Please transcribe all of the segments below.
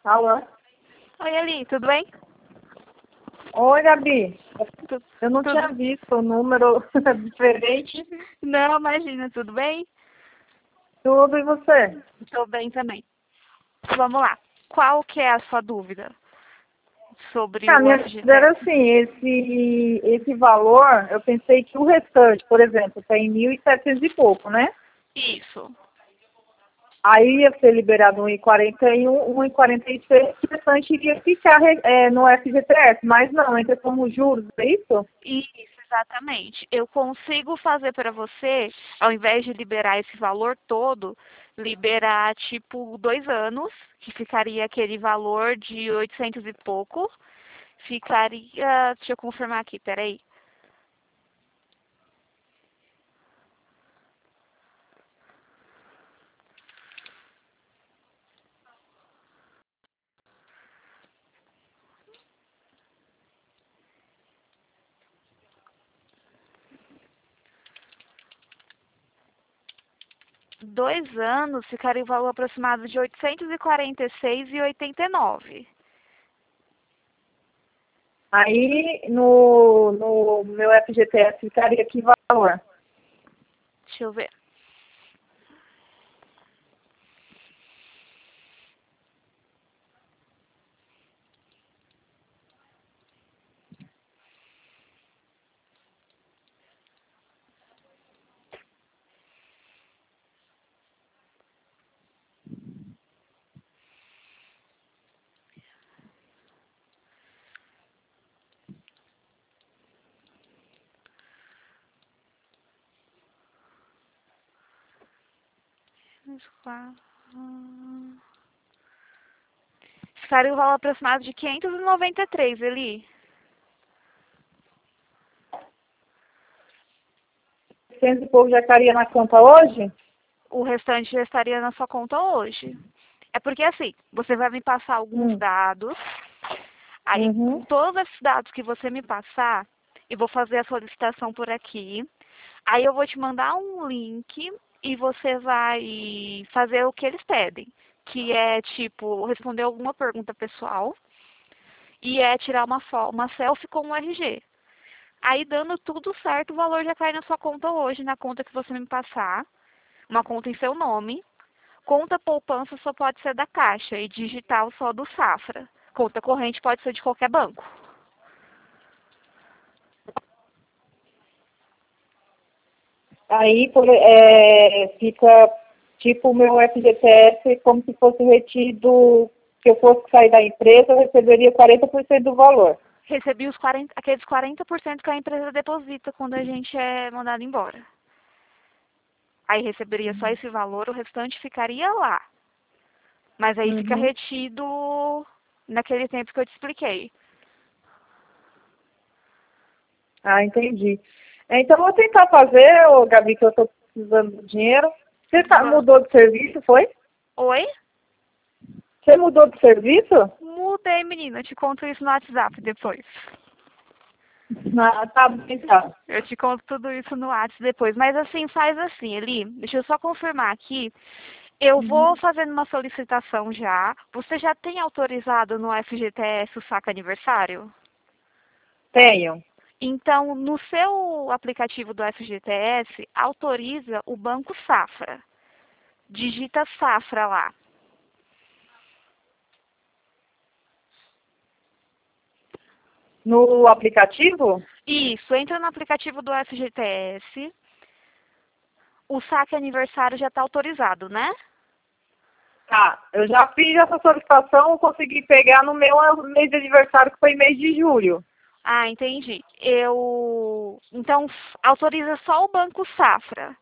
Alô? Oi, Eli, tudo bem? Oi, Gabi. Tu- Eu não tudo? tinha visto o número diferente. Não, imagina, tudo bem? Tudo e você? Estou bem também. Vamos lá. Qual que é a sua dúvida sobre A o minha dúvida era FGTS? assim, esse valor, eu pensei que o restante, por exemplo, tem 1.700 e pouco, né? Isso. Aí ia ser liberado 1,41, 1,46, o restante iria ficar no FGTS, mas não, entra como juros, é isso? Isso, exatamente. Eu consigo fazer para você, ao invés de liberar esse valor todo, liberar tipo 2 anos, que ficaria aquele valor de 800 e pouco. Ficaria, deixa eu confirmar aqui, peraí. 2 anos ficaria o valor aproximado de 846,89. Aí no meu FGTS ficaria que valor? Deixa eu ver. Ficaria o valor aproximado de 593, Eli. 100 e pouco já estaria na conta hoje? O restante já estaria na sua conta hoje. É porque assim, você vai me passar alguns dados, aí com Uhum. todos esses dados que você me passar, eu vou fazer a solicitação por aqui. Aí eu vou te mandar um link e você vai fazer o que eles pedem, que é tipo responder alguma pergunta pessoal e é tirar uma selfie com o RG. Aí dando tudo certo, o valor já cai na sua conta hoje, na conta que você me passar, uma conta em seu nome. Conta poupança só pode ser da Caixa e digital só do Safra. Conta corrente pode ser de qualquer banco. Aí fica tipo o meu FGTS como se fosse retido, se eu fosse sair da empresa, eu receberia 40% do valor. Recebi aqueles 40% que a empresa deposita quando a gente é mandado embora. Aí receberia só esse valor, o restante ficaria lá. Mas aí fica Uhum. retido naquele tempo que eu te expliquei. Ah, entendi. Então, eu vou tentar fazer, ô, Gabi, que eu estou precisando do dinheiro. Você mudou de serviço, foi? Oi? Você mudou de serviço? Mudei, menina. Eu te conto isso no WhatsApp depois. Ah, tá bem, tá. Eu te conto tudo isso no WhatsApp depois. Mas assim, faz assim, Eli. Deixa eu só confirmar aqui. Eu vou fazendo uma solicitação já. Você já tem autorizado no FGTS o saque aniversário? Tenho. Então, no seu aplicativo do FGTS, autoriza o Banco Safra. Digita Safra lá. No aplicativo? Isso, entra no aplicativo do FGTS. O saque aniversário já está autorizado, né? Tá, eu já fiz essa solicitação, consegui pegar no meu mês de aniversário, que foi mês de julho. Ah, entendi. Então, autoriza só o Banco Safra.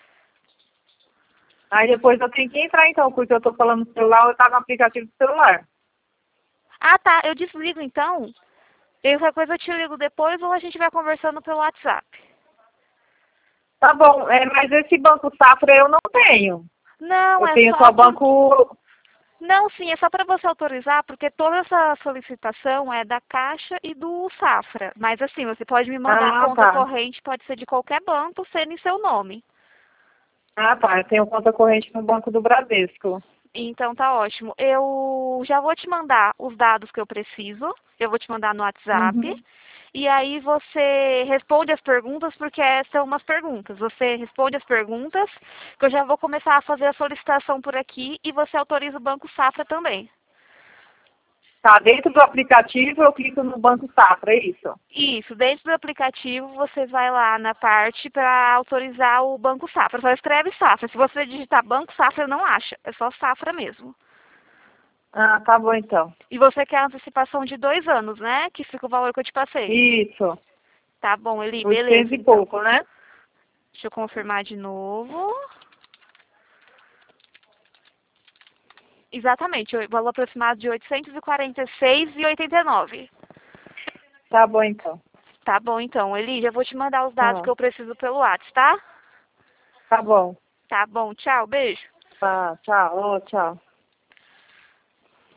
Aí depois eu tenho que entrar então, porque eu tô falando no celular, eu tá no aplicativo do celular. Ah, tá. Eu desligo então. E qualquer coisa eu te ligo depois ou a gente vai conversando pelo WhatsApp. Tá bom, mas esse Banco Safra eu não tenho. Não, Eu é tenho só só porque... banco. Não, sim, é só para você autorizar, porque toda essa solicitação é da Caixa e do Safra. Mas assim, você pode me mandar a Ah, conta tá. corrente, pode ser de qualquer banco, sendo em seu nome. Ah, tá. Eu tenho conta corrente no Banco do Bradesco. Então tá ótimo. Eu eu já vou te mandar os dados que eu preciso. Eu vou te mandar no WhatsApp. Uhum. E aí você responde as perguntas, porque são umas perguntas. Você responde as perguntas, que eu já vou começar a fazer a solicitação por aqui e você autoriza o Banco Safra também. Tá, dentro do aplicativo eu clico no Banco Safra, é isso? Isso, dentro do aplicativo você vai lá na parte para autorizar o Banco Safra. Só escreve Safra. Se você digitar Banco Safra, não acha. É só Safra mesmo. Ah, tá bom então. E você quer a antecipação de 2 anos, né? Que fica o valor que eu te passei. Isso. Tá bom, Eli, 800 beleza, e então. pouco, né? Deixa eu confirmar de novo. Exatamente, o valor aproximado de R$ 846,89. Tá bom então. Tá bom, então. Eli, já vou te mandar os dados Tá, que eu preciso pelo WhatsApp, tá? tá bom. Tá bom, tchau, beijo. Tá, tchau, ô, tchau.